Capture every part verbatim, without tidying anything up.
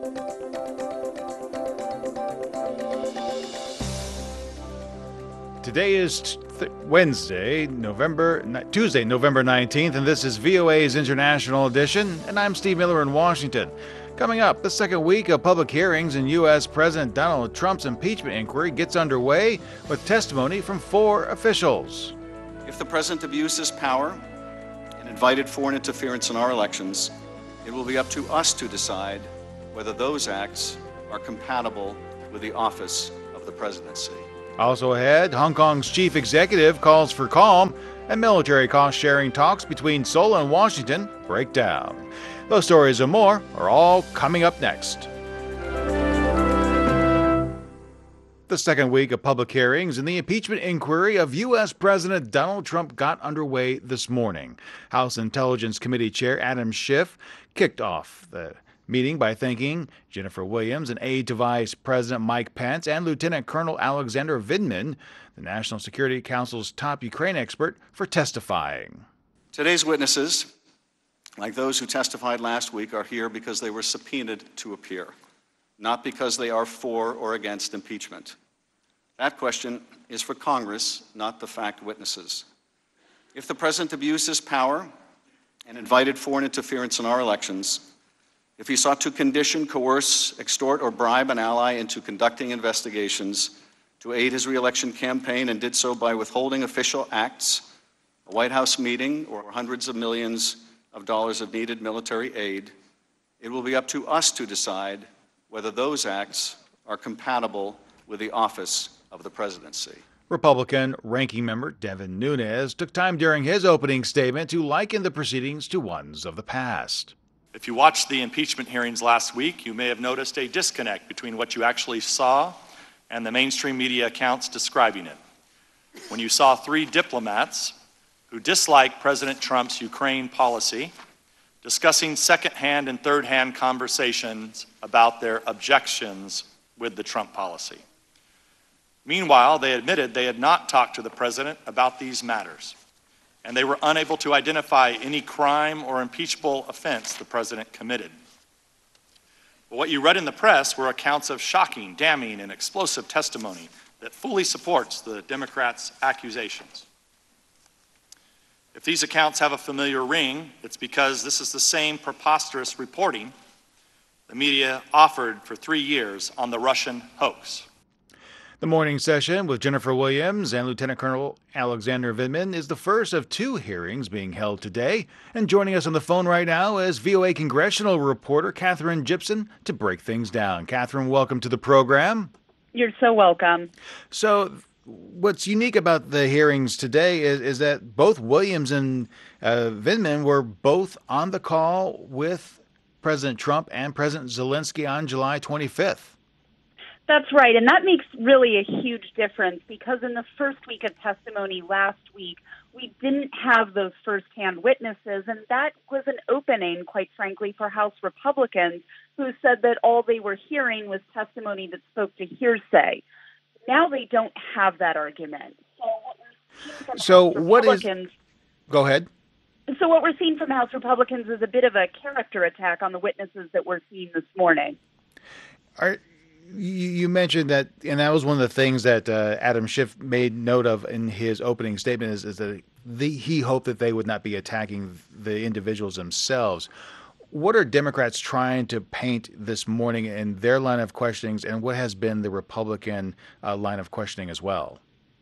Today is th- Wednesday, November Tuesday, November nineteenth, and this is V O A's International Edition, and I'm Steve Miller in Washington. Coming up, the second week of public hearings in U S President Donald Trump's impeachment inquiry gets underway with testimony from four officials. If the president abuses power and invited foreign interference in our elections, it will be up to us to decide whether those acts are compatible with the office of the presidency. Also ahead, Hong Kong's chief executive calls for calm, and military cost-sharing talks between Seoul and Washington break down. Those stories and more are all coming up next. The second week of public hearings in the impeachment inquiry of U S President Donald Trump got underway this morning. House Intelligence Committee Chair Adam Schiff kicked off the meeting by thanking Jennifer Williams, an aide to Vice President Mike Pence, and Lieutenant Colonel Alexander Vindman, the National Security Council's top Ukraine expert, for testifying. Today's witnesses, like those who testified last week, are here because they were subpoenaed to appear, not because they are for or against impeachment. That question is for Congress, not the fact witnesses. If the president abused his power and invited foreign interference in our elections, if he sought to condition, coerce, extort, or bribe an ally into conducting investigations to aid his reelection campaign and did so by withholding official acts, a White House meeting, or hundreds of millions of dollars of needed military aid, it will be up to us to decide whether those acts are compatible with the office of the presidency. Republican ranking member Devin Nunes took time during his opening statement to liken the proceedings to ones of the past. If you watched the impeachment hearings last week, you may have noticed a disconnect between what you actually saw and the mainstream media accounts describing it. When you saw three diplomats who dislike President Trump's Ukraine policy discussing second-hand and third-hand conversations about their objections with the Trump policy. Meanwhile, they admitted they had not talked to the president about these matters, and they were unable to identify any crime or impeachable offense the president committed. But what you read in the press were accounts of shocking, damning, and explosive testimony that fully supports the Democrats' accusations. If these accounts have a familiar ring, it's because this is the same preposterous reporting the media offered for three years on the Russian hoax. The morning session with Jennifer Williams and Lieutenant Colonel Alexander Vindman is the first of two hearings being held today. And joining us on the phone right now is V O A congressional reporter Katherine Gypson to break things down. Katherine, welcome to the program. You're so welcome. So what's unique about the hearings today is, is that both Williams and uh, Vindman were both on the call with President Trump and President Zelensky on July twenty-fifth. That's right, and that makes really a huge difference because in the first week of testimony last week, we didn't have those firsthand witnesses, and that was an opening, quite frankly, for House Republicans who said that all they were hearing was testimony that spoke to hearsay. Now they don't have that argument. So what we're seeing from so House what Republicans, is... Go ahead. So what we're seeing from House Republicans is a bit of a character attack on the witnesses that we're seeing this morning. Are... You mentioned that, and that was one of the things that uh, Adam Schiff made note of in his opening statement, is, is that the, he hoped that they would not be attacking the individuals themselves. What are Democrats trying to paint this morning in their line of questionings, and what has been the Republican uh, line of questioning as well?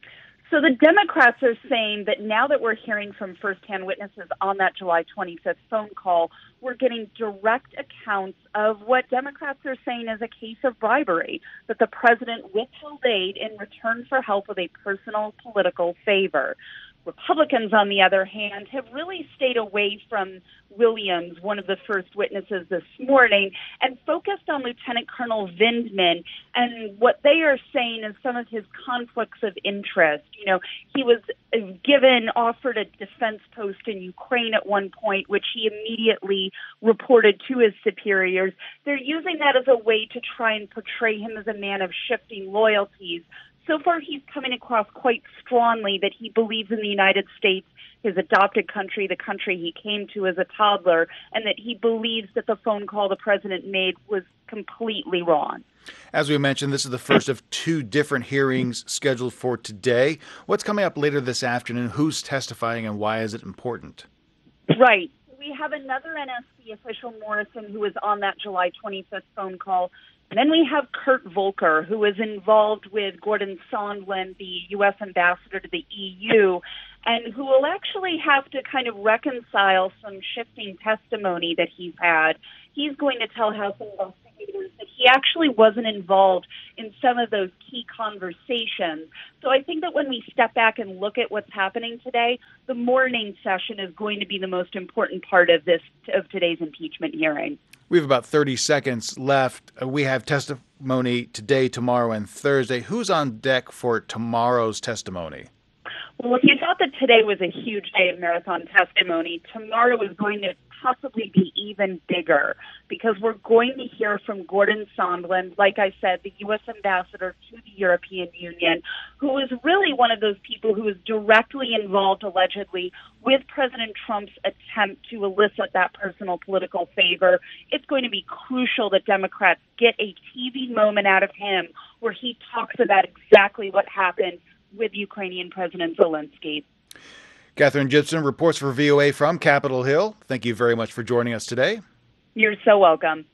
So the Democrats are saying that now that we're hearing from firsthand witnesses on that July twenty-fifth phone call, we're getting direct accounts of what Democrats are saying is a case of bribery, that the president withheld aid in return for help with a personal political favor. Republicans, on the other hand, have really stayed away from Williams, one of the first witnesses this morning, and focused on Lieutenant Colonel Vindman and what they are saying is some of his conflicts of interest. You know, he was given, offered a defense post in Ukraine at one point, which he immediately reported to his superiors. They're using that as a way to try and portray him as a man of shifting loyalties. So far, he's coming across quite strongly that he believes in the United States, his adopted country, the country he came to as a toddler, and that he believes that the phone call the president made was completely wrong. As we mentioned, this is the first of two different hearings scheduled for today. What's coming up later this afternoon? Who's testifying and why is it important? Right. We have another N S C official, Morrison, who was on that July twenty-fifth phone call. And then we have Kurt Volker, who is involved with Gordon Sondland, the U S ambassador to the E U, and who will actually have to kind of reconcile some shifting testimony that he's had. He's going to tell House investigators that he actually wasn't involved in some of those key conversations. So I think that when we step back and look at what's happening today, the morning session is going to be the most important part of this, of today's impeachment hearing. We have about thirty seconds left. We have testimony today, tomorrow, and Thursday. Who's on deck for tomorrow's testimony? Well, if you thought that today was a huge day of marathon testimony, tomorrow is going to possibly be even bigger because we're going to hear from Gordon Sondland, like I said, the U S ambassador to the European Union, who is really one of those people who is directly involved, allegedly, with President Trump's attempt to elicit that personal political favor. It's going to be crucial that Democrats get a T V moment out of him where he talks about exactly what happened with Ukrainian President Zelensky. Catherine Gibson reports for V O A from Capitol Hill. Thank you very much for joining us today. You're so welcome.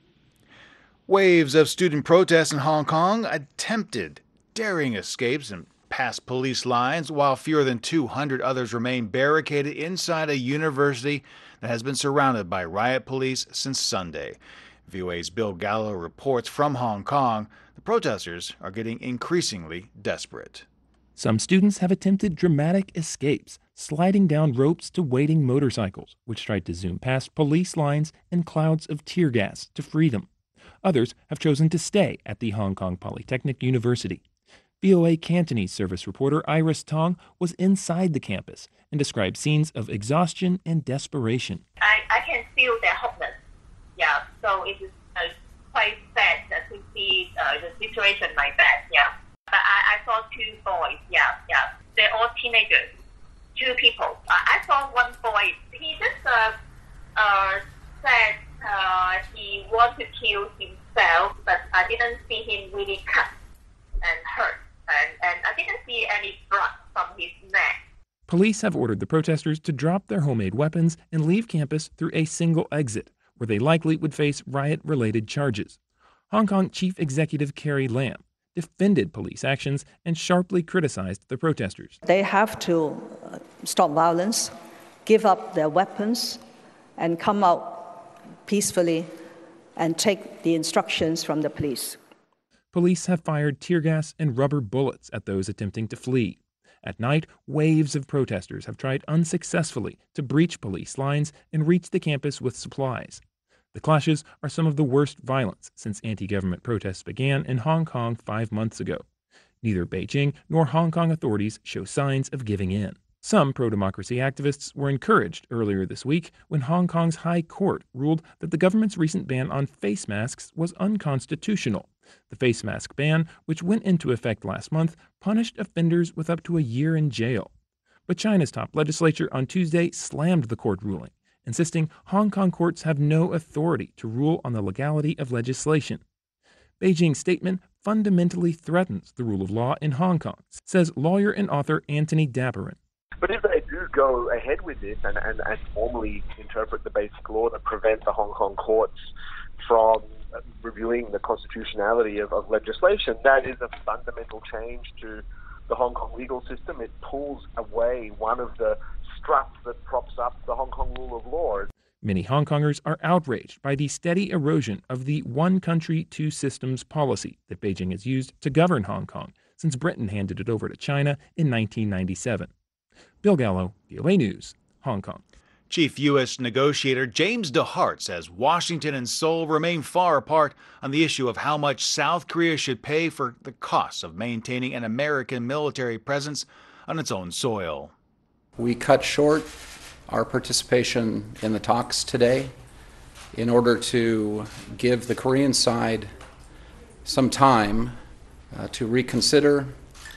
Waves of student protests in Hong Kong attempted daring escapes and past police lines, while fewer than two hundred others remain barricaded inside a university that has been surrounded by riot police since Sunday. V O A's Bill Gallo reports from Hong Kong. The protesters are getting increasingly desperate. Some students have attempted dramatic escapes, sliding down ropes to waiting motorcycles, which tried to zoom past police lines and clouds of tear gas to free them. Others have chosen to stay at the Hong Kong Polytechnic University. V O A Cantonese service reporter Iris Tong was inside the campus and described scenes of exhaustion and desperation. I, I can feel their hopeless. Yeah, so it is uh, quite sad uh, to see uh, the situation like that. Yeah. But I, I saw two boys, yeah, yeah. They're all teenagers, two people. Uh, I saw one boy, he just uh, uh, said uh, he wanted to kill himself, but I didn't see him really cut and hurt. And, and I didn't see any blood from his neck. Police have ordered the protesters to drop their homemade weapons and leave campus through a single exit, where they likely would face riot-related charges. Hong Kong Chief Executive Carrie Lam defended police actions and sharply criticized the protesters. They have to stop violence, give up their weapons, and come out peacefully and take the instructions from the police. Police have fired tear gas and rubber bullets at those attempting to flee. At night, waves of protesters have tried unsuccessfully to breach police lines and reach the campus with supplies. The clashes are some of the worst violence since anti-government protests began in Hong Kong five months ago. Neither Beijing nor Hong Kong authorities show signs of giving in. Some pro-democracy activists were encouraged earlier this week when Hong Kong's High Court ruled that the government's recent ban on face masks was unconstitutional. The face mask ban, which went into effect last month, punished offenders with up to a year in jail. But China's top legislature on Tuesday slammed the court ruling, insisting Hong Kong courts have no authority to rule on the legality of legislation. Beijing's statement fundamentally threatens the rule of law in Hong Kong, says lawyer and author Anthony Daberin. But if they do go ahead with this and, and, and formally interpret the basic law that prevents the Hong Kong courts from reviewing the constitutionality of, of legislation, that is a fundamental change to the Hong Kong legal system. It pulls away one of the struts that props up the Hong Kong rule of law. Many Hong Kongers are outraged by the steady erosion of the one country, two systems policy that Beijing has used to govern Hong Kong since Britain handed it over to China in nineteen ninety-seven. Bill Gallo, V O A News, Hong Kong. Chief U S negotiator James DeHart says Washington and Seoul remain far apart on the issue of how much South Korea should pay for the costs of maintaining an American military presence on its own soil. We cut short our participation in the talks today in order to give the Korean side some time uh, to reconsider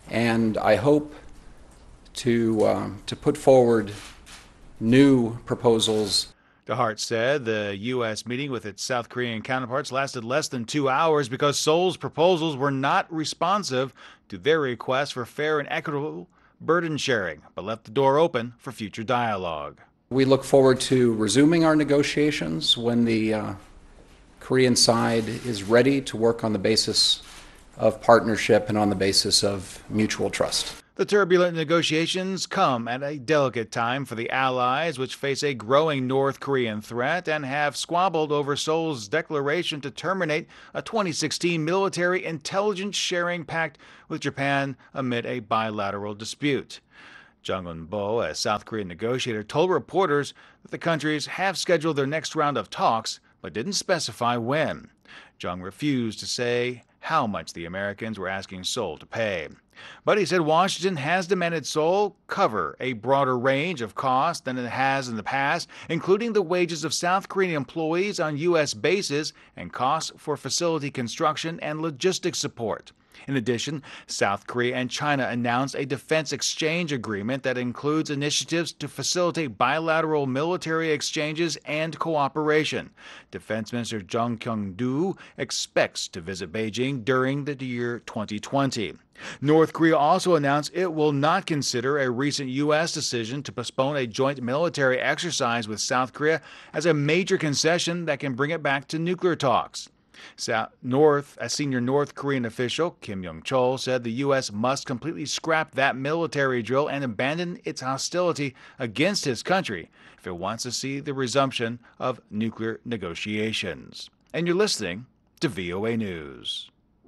and I hope to, uh, to put forward new proposals. DeHart said the U S meeting with its South Korean counterparts lasted less than two hours because Seoul's proposals were not responsive to their request for fair and equitable burden sharing, but left the door open for future dialogue. We look forward to resuming our negotiations when the uh, Korean side is ready to work on the basis of partnership and on the basis of mutual trust. The turbulent negotiations come at a delicate time for the allies, which face a growing North Korean threat and have squabbled over Seoul's declaration to terminate a twenty sixteen military intelligence sharing pact with Japan amid a bilateral dispute. Jung Eun-bo, a South Korean negotiator, told reporters that the countries have scheduled their next round of talks, but didn't specify when. Jung refused to say how much the Americans were asking Seoul to pay. But he said Washington has demanded Seoul cover a broader range of costs than it has in the past, including the wages of South Korean employees on U S bases and costs for facility construction and logistics support. In addition, South Korea and China announced a defense exchange agreement that includes initiatives to facilitate bilateral military exchanges and cooperation. Defense Minister Jung Kyung-do expects to visit Beijing during the year twenty twenty. North Korea also announced it will not consider a recent U S decision to postpone a joint military exercise with South Korea as a major concession that can bring it back to nuclear talks. South North, a senior North Korean official, Kim Yong-chol, said the U S must completely scrap that military drill and abandon its hostility against his country if it wants to see the resumption of nuclear negotiations. And you're listening to V O A News.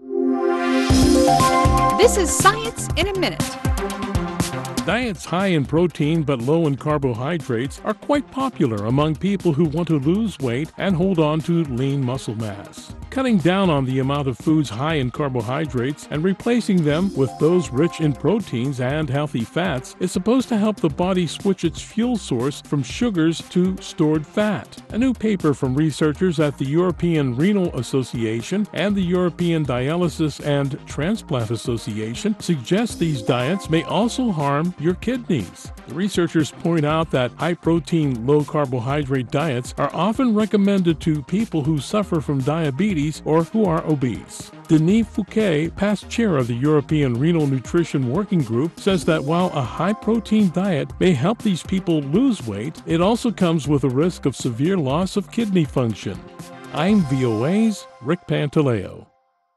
This is Science in a Minute. Diets high in protein but low in carbohydrates are quite popular among people who want to lose weight and hold on to lean muscle mass. Cutting down on the amount of foods high in carbohydrates and replacing them with those rich in proteins and healthy fats is supposed to help the body switch its fuel source from sugars to stored fat. A new paper from researchers at the European Renal Association and the European Dialysis and Transplant Association suggests these diets may also harm your kidneys. The researchers point out that high-protein, low-carbohydrate diets are often recommended to people who suffer from diabetes or who are obese. Denis Fouquet, past chair of the European Renal Nutrition Working Group, says that while a high-protein diet may help these people lose weight, it also comes with a risk of severe loss of kidney function. I'm V O A's Rick Pantaleo.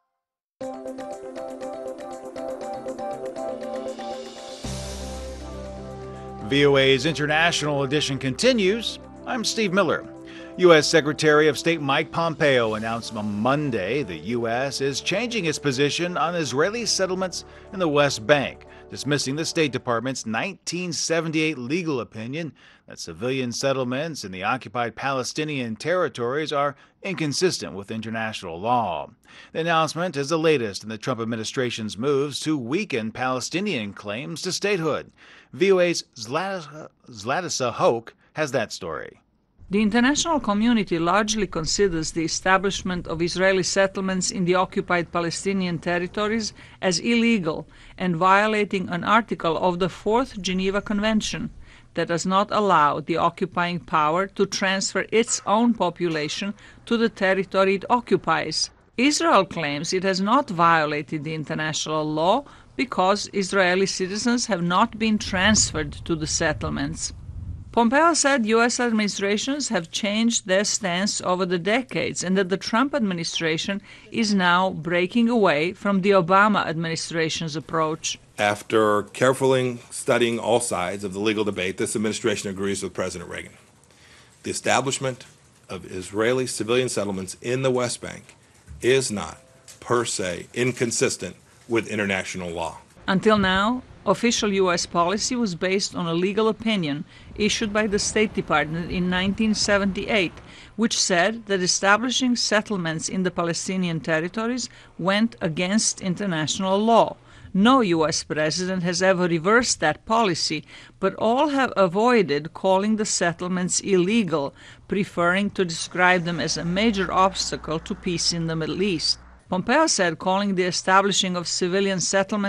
V O A's International Edition continues. I'm Steve Miller. U S Secretary of State Mike Pompeo announced on Monday the U S is changing its position on Israeli settlements in the West Bank, dismissing the State Department's nineteen seventy-eight legal opinion that civilian settlements in the occupied Palestinian territories are inconsistent with international law. The announcement is the latest in the Trump administration's moves to weaken Palestinian claims to statehood. V O A's Zlatisa, Zlatisa Hoke has that story. The international community largely considers the establishment of Israeli settlements in the occupied Palestinian territories as illegal and violating an article of the Fourth Geneva Convention that does not allow the occupying power to transfer its own population to the territory it occupies. Israel claims it has not violated the international law because Israeli citizens have not been transferred to the settlements. Pompeo said U S administrations have changed their stance over the decades and that the Trump administration is now breaking away from the Obama administration's approach. After carefully studying all sides of the legal debate, this administration agrees with President Reagan. The establishment of Israeli civilian settlements in the West Bank is not, per se, inconsistent with international law. Until now, official U S policy was based on a legal opinion issued by the State Department in nineteen seventy-eight, which said that establishing settlements in the Palestinian territories went against international law. No U S president has ever reversed that policy, but all have avoided calling the settlements illegal, preferring to describe them as a major obstacle to peace in the Middle East. Pompeo said calling the establishing of civilian settlements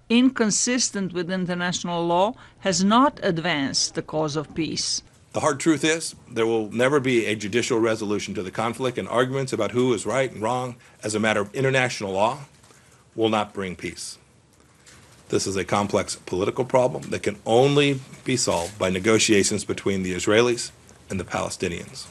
inconsistent with international law, has not advanced the cause of peace. The hard truth is, there will never be a judicial resolution to the conflict, and arguments about who is right and wrong as a matter of international law will not bring peace. This is a complex political problem that can only be solved by negotiations between the Israelis and the Palestinians.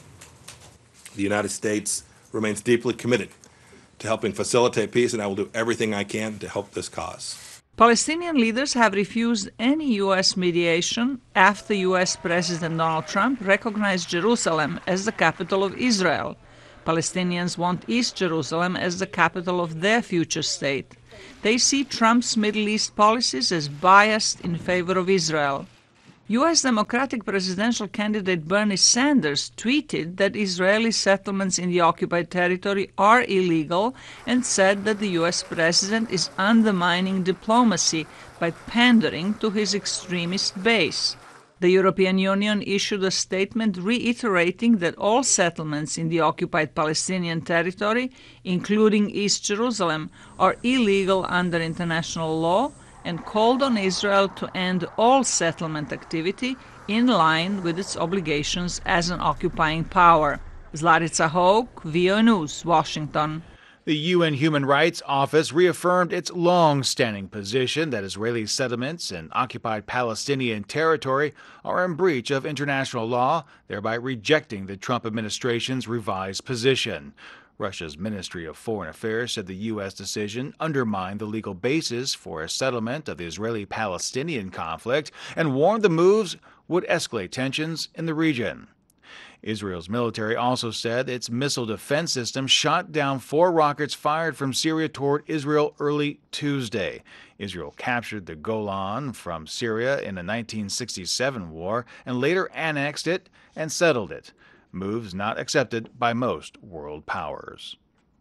The United States remains deeply committed to helping facilitate peace, and I will do everything I can to help this cause. Palestinian leaders have refused any U S mediation after U S President Donald Trump recognized Jerusalem as the capital of Israel. Palestinians want East Jerusalem as the capital of their future state. They see Trump's Middle East policies as biased in favor of Israel. U S Democratic presidential candidate Bernie Sanders tweeted that Israeli settlements in the occupied territory are illegal and said that the U S president is undermining diplomacy by pandering to his extremist base. The European Union issued a statement reiterating that all settlements in the occupied Palestinian territory, including East Jerusalem, are illegal under international law, and called on Israel to end all settlement activity in line with its obligations as an occupying power. Zlarica Hoke, V O A News, Washington. The U N Human Rights Office reaffirmed its long-standing position that Israeli settlements in occupied Palestinian territory are in breach of international law, thereby rejecting the Trump administration's revised position. Russia's Ministry of Foreign Affairs said the U S decision undermined the legal basis for a settlement of the Israeli-Palestinian conflict and warned the moves would escalate tensions in the region. Israel's military also said its missile defense system shot down four rockets fired from Syria toward Israel early Tuesday. Israel captured the Golan from Syria in the nineteen sixty-seven war and later annexed it and settled it. Moves not accepted by most world powers.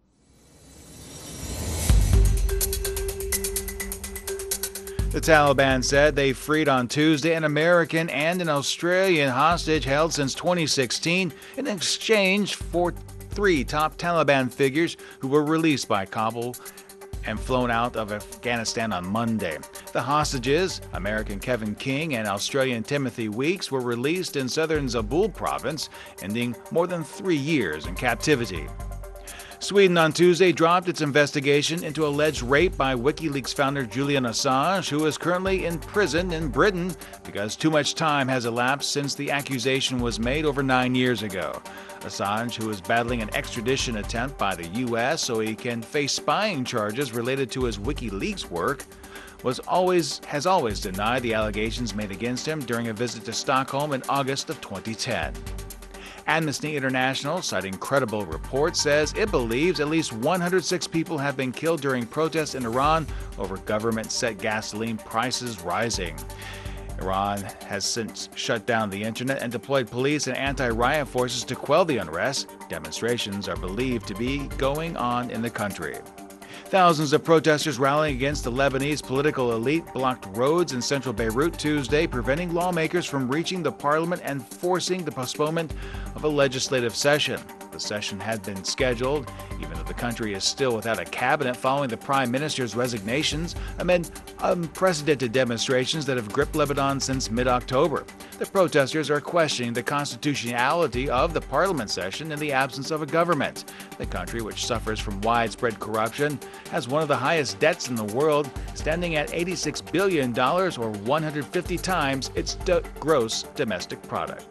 The Taliban said they freed on Tuesday an American and an Australian hostage held since twenty sixteen in exchange for three top Taliban figures who were released by Kabul and flown out of Afghanistan on Monday. The hostages, American Kevin King and Australian Timothy Weeks, were released in southern Zabul province, ending more than three years in captivity. Sweden on Tuesday dropped its investigation into alleged rape by WikiLeaks founder Julian Assange, who is currently in prison in Britain because too much time has elapsed since the accusation was made over nine years ago. Assange, who is battling an extradition attempt by the U S so he can face spying charges related to his WikiLeaks work, was always has always denied the allegations made against him during a visit to Stockholm in August of twenty ten. Amnesty International, citing credible reports, says it believes at least one hundred six people have been killed during protests in Iran over government-set gasoline prices rising. Iran has since shut down the internet and deployed police and anti-riot forces to quell the unrest. Demonstrations are believed to be going on in the country. Thousands of protesters rallying against the Lebanese political elite blocked roads in central Beirut Tuesday, preventing lawmakers from reaching the parliament and forcing the postponement of a legislative session. The session had been scheduled, even though the country is still without a cabinet following the prime minister's resignations amid unprecedented demonstrations that have gripped Lebanon since mid-October. The protesters are questioning the constitutionality of the parliament session in the absence of a government. The country, which suffers from widespread corruption, has one of the highest debts in the world, standing at eighty-six billion dollars or one hundred fifty times its do- gross domestic product.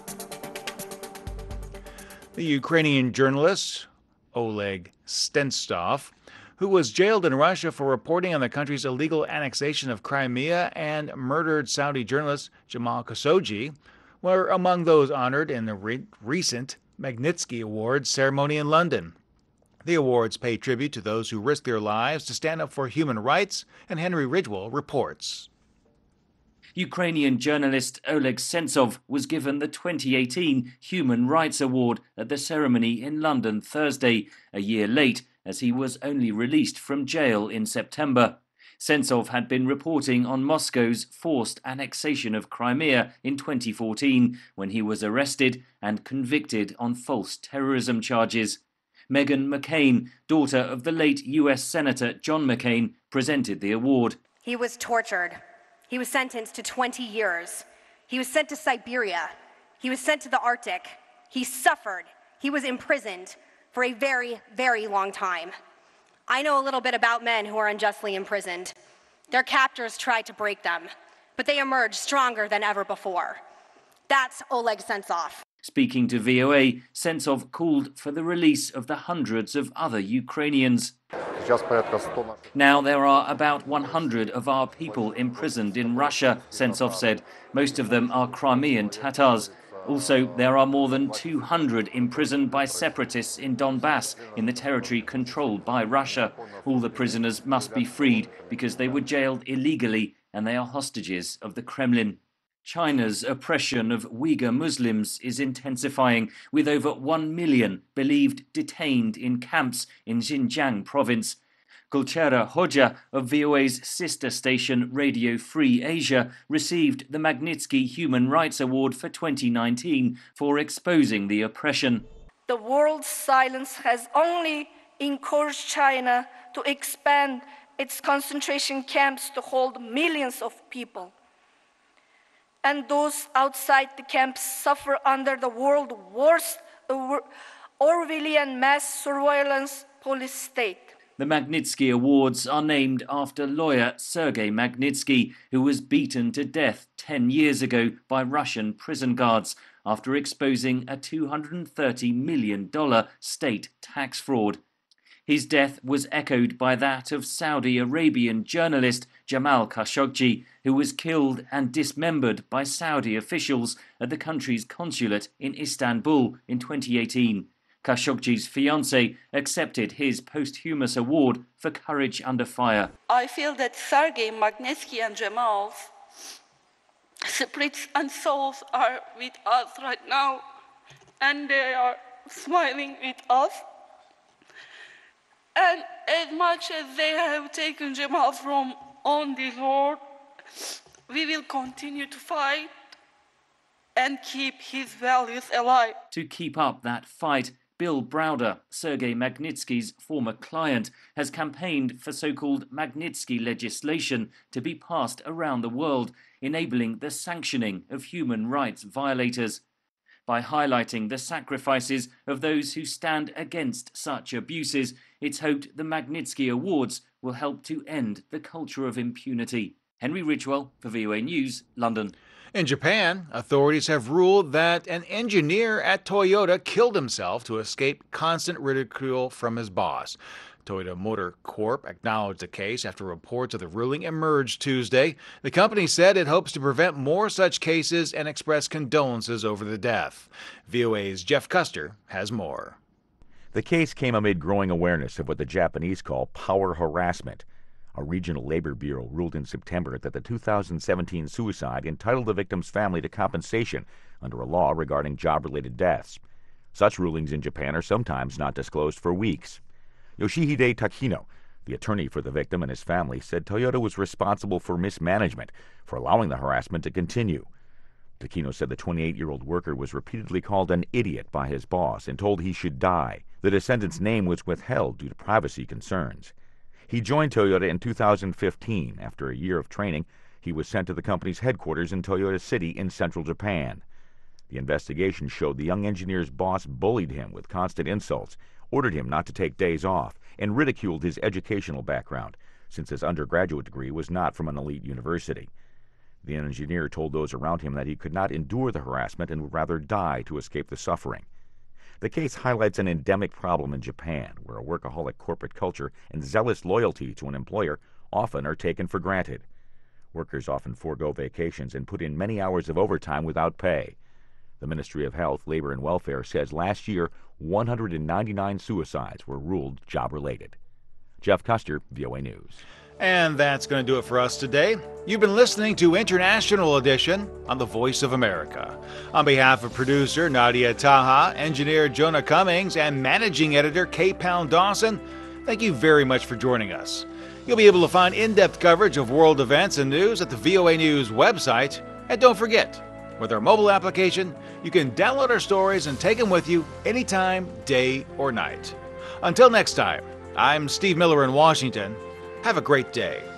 The Ukrainian journalist Oleg Sentsov, who was jailed in Russia for reporting on the country's illegal annexation of Crimea, and murdered Saudi journalist Jamal Khashoggi, were among those honored in the re- recent Magnitsky Awards ceremony in London. The awards pay tribute to those who risked their lives to stand up for human rights, and Henry Ridgwell reports. Ukrainian journalist Oleg Sentsov was given the twenty eighteen Human Rights Award at the ceremony in London Thursday, a year late, as he was only released from jail in September. Sentsov had been reporting on Moscow's forced annexation of Crimea in twenty fourteen, when he was arrested and convicted on false terrorism charges. Meghan McCain, daughter of the late U S Senator John McCain, presented the award. He was tortured. He was sentenced to twenty years. He was sent to Siberia. He was sent to the Arctic. He suffered. He was imprisoned for a very, very long time. I know a little bit about men who are unjustly imprisoned. Their captors tried to break them, but they emerged stronger than ever before. That's Oleg Sentsov. Speaking to V O A, Sentsov called for the release of the hundreds of other Ukrainians. Now there are about one hundred of our people imprisoned in Russia, Sentsov said. Most of them are Crimean Tatars. Also, there are more than two hundred imprisoned by separatists in Donbass, in the territory controlled by Russia. All the prisoners must be freed because they were jailed illegally and they are hostages of the Kremlin. China's oppression of Uyghur Muslims is intensifying, with over one million believed detained in camps in Xinjiang province. Gulchera Hoja of V O A's sister station Radio Free Asia received the Magnitsky Human Rights Award for twenty nineteen for exposing the oppression. The world's silence has only encouraged China to expand its concentration camps to hold millions of people. And those outside the camps suffer under the world's worst Orwellian mass surveillance police state. The Magnitsky Awards are named after lawyer Sergei Magnitsky, who was beaten to death ten years ago by Russian prison guards after exposing a two hundred thirty million dollars state tax fraud. His death was echoed by that of Saudi Arabian journalist Jamal Khashoggi, who was killed and dismembered by Saudi officials at the country's consulate in Istanbul in twenty eighteen. Khashoggi's fiancée accepted his posthumous award for courage under fire. I feel that Sergei Magnitsky and Jamal's spirits and souls are with us right now, and they are smiling with us. And as much as they have taken Jamal from on this world, we will continue to fight and keep his values alive. To keep up that fight, Bill Browder, Sergei Magnitsky's former client, has campaigned for so-called Magnitsky legislation to be passed around the world, enabling the sanctioning of human rights violators. By highlighting the sacrifices of those who stand against such abuses, it's hoped the Magnitsky Awards will help to end the culture of impunity. Henry Ridgwell for V O A News, London. In Japan, authorities have ruled that an engineer at Toyota killed himself to escape constant ridicule from his boss. Toyota Motor Corp acknowledged the case after reports of the ruling emerged Tuesday. The company said it hopes to prevent more such cases and express condolences over the death. V O A's Jeff Custer has more. The case came amid growing awareness of what the Japanese call power harassment. A regional labor bureau ruled in September that the two thousand seventeen suicide entitled the victim's family to compensation under a law regarding job-related deaths. Such rulings in Japan are sometimes not disclosed for weeks. Yoshihide Takino, the attorney for the victim and his family, said Toyota was responsible for mismanagement for allowing the harassment to continue. Takino said the twenty-eight-year-old worker was repeatedly called an idiot by his boss and told he should die. The descendant's name was withheld due to privacy concerns. He joined Toyota in two thousand fifteen. After a year of training, he was sent to the company's headquarters in Toyota City in central Japan. The investigation showed the young engineer's boss bullied him with constant insults, ordered him not to take days off, and ridiculed his educational background, since his undergraduate degree was not from an elite university. The engineer told those around him that he could not endure the harassment and would rather die to escape the suffering. The case highlights an endemic problem in Japan, where a workaholic corporate culture and zealous loyalty to an employer often are taken for granted. Workers often forego vacations and put in many hours of overtime without pay. The Ministry of Health, Labor and Welfare says last year one hundred ninety-nine suicides were ruled job-related. Jeff Custer, V O A News. And that's going to do it for us today. You've been listening to International Edition on the Voice of America. On behalf of producer Nadia Taha, engineer Jonah Cummings, and managing editor Kay Pound Dawson, thank you very much for joining us. You'll be able to find in-depth coverage of world events and news at the V O A News website. And don't forget, with our mobile application, you can download our stories and take them with you anytime, day or night. Until next time, I'm Steve Miller in Washington. Have a great day.